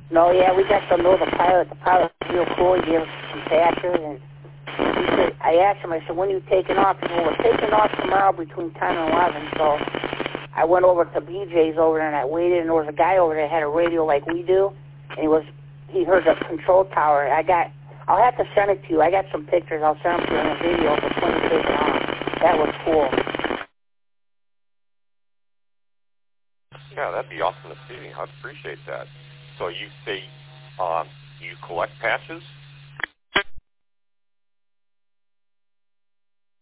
No, yeah, we got to know the pilot. The pilot's real cool. He gave us some patches, and he said, I asked him, I said, when are you taking off? He said, well, we're taking off tomorrow between 10 and 11. So I went over to BJ's over there, and I waited, and there was a guy over there that had a radio like we do, and he heard the control tower. I'll have to send it to you. I got some pictures. I'll send them to you in a video of when he taking off. That was cool. Yeah, that'd be awesome to see. I'd appreciate that. So you say you collect patches?